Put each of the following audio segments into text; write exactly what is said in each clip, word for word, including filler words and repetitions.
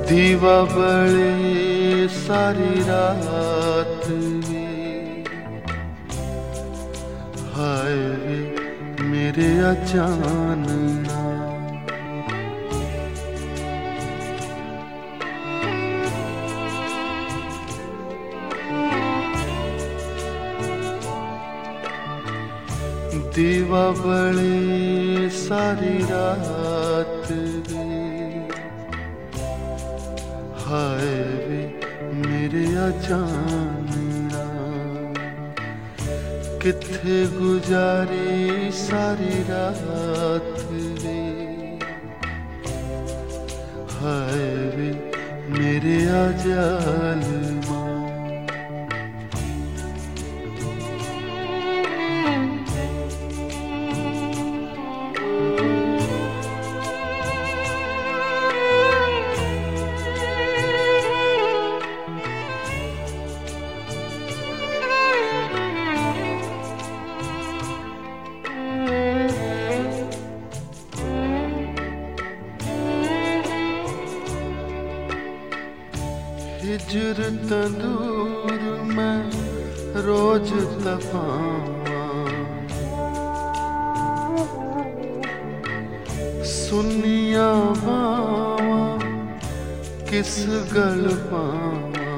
दीवा बले सारी रात वे, हाय वे मेरे अचानना। दीवा बले सारी रात वे, हाय वे मेरे अचानना। किथे गुजारी सारी रात वे, हाय वे मेरे अजालमा। हिजर तंदूर में रोज तपावा, सुनिया बावा किस गल पावा।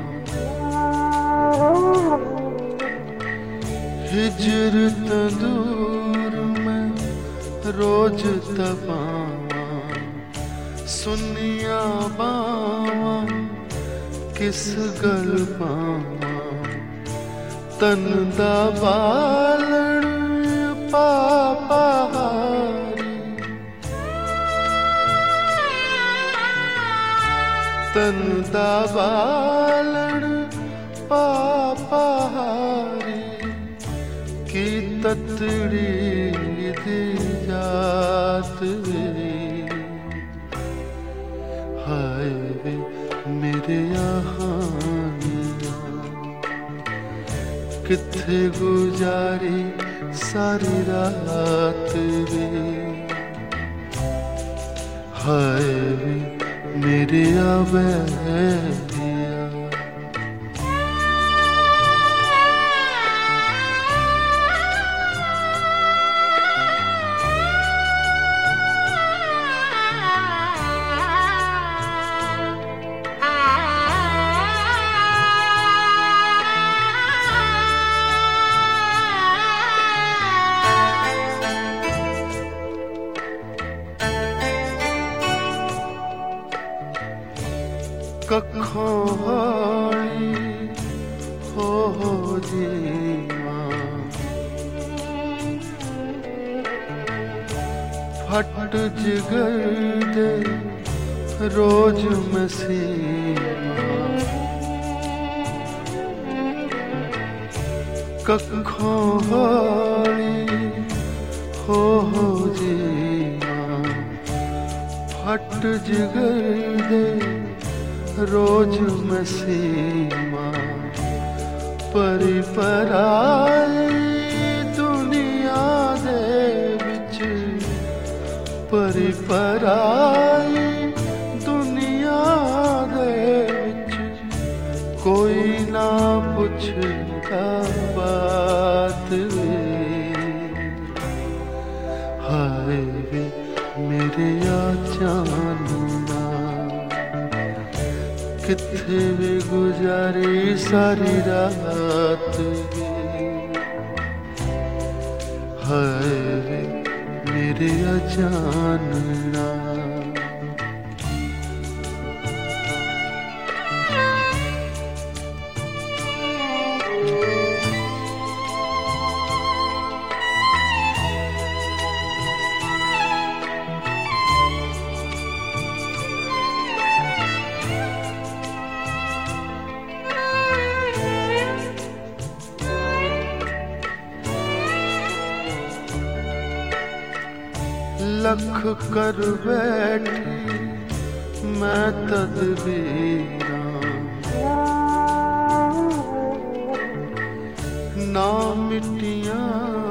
हिजर तंदूर में रोज तपावा, सुनिया बावा किस गल पावा। तन दा बालण पापाहारी, तन दा बालण पापाहारी। की ततड़ी दी जात वे, हाय वे मेरे आहानिया। किथे गुजारी सारी रात वे, हाय वे मेरे आबैया। कखों हाली हो हो जीवा, फट जिगर दे रोज मसीमा। कखों हाली हो हो जीवा, फट जिगर दे रोज मसीमा। परी पराई दुनिया दे विच, परी पराई दुनिया दे विच। कोई ना पुछदा बात वे, हाय वे मेरे अचानना। किथे वे गुजारी सारी रात वे, हाय वे मेरे अचानना। लख कर बैठी मैं तदबीरा, ना मिट्टियां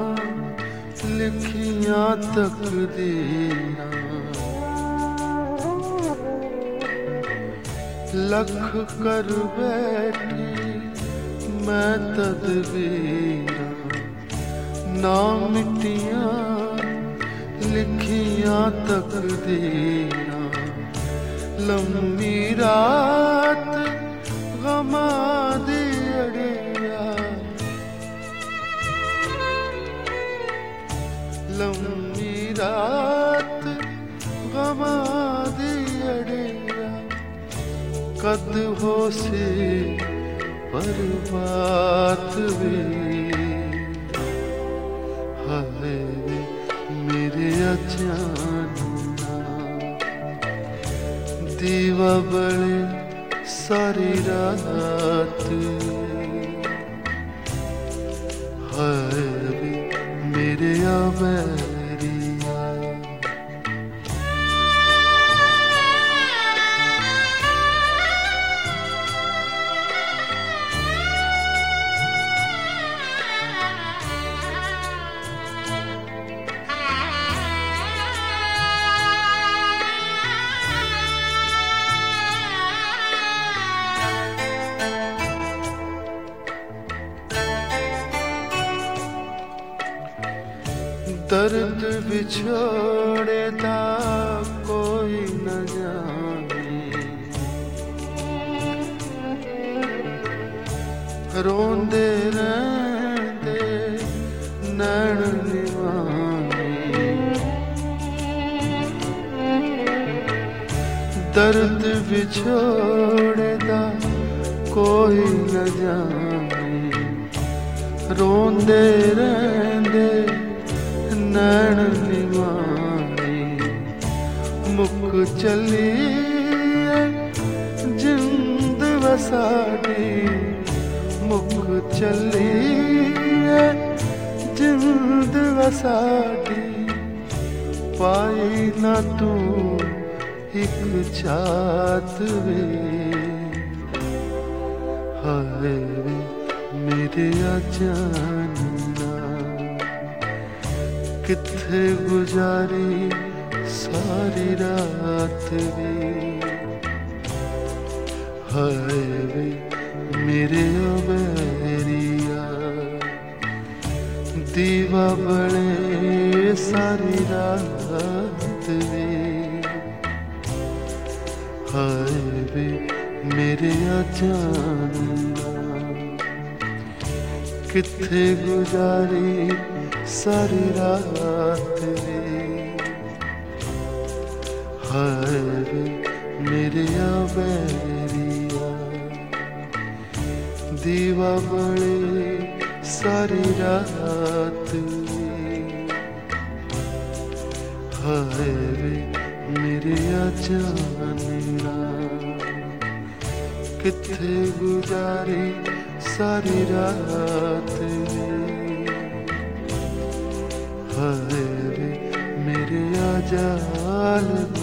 लिखियां तकदीरा। लख कर बैठी मैं तदबीरां, ना मिटियां लिखियां तकदीरां। लम्मी रात गमा दी अड़िया, लम्मी रात गमा दी अड़िया। कद हो से पर बात वे, हाय वे मेरे अचानना। दीवा बड़े सारी रात, हाय वे मेरे अबैरिया। दर्द बिछोड़े दा कोई न जाने, रोंदे रहंदे नैन निवाने। दर्द बिछोड़े दा कोई न जाने, रोंदे रहंदे नैन निवाने। मुक चली जिंद वसाडी, मुक चली जिंद वसाडी। पाई ना तू एक छात वे, हाय वे मेरे अचानना। किथे गुजारी सारी रात वे, हाय वे मेरे अबैरिया। दीवा बड़े सारी रात वे, हाय वे मेरे अचानना। किथे गुजारी सारी रात वे, हाय वे मेरे अबैरिया। दीवा बड़े सारी रात वे, हाय वे मेरे अचानना। किथे गुजारी सारी रात वे, हाय वे मेरे अजाल।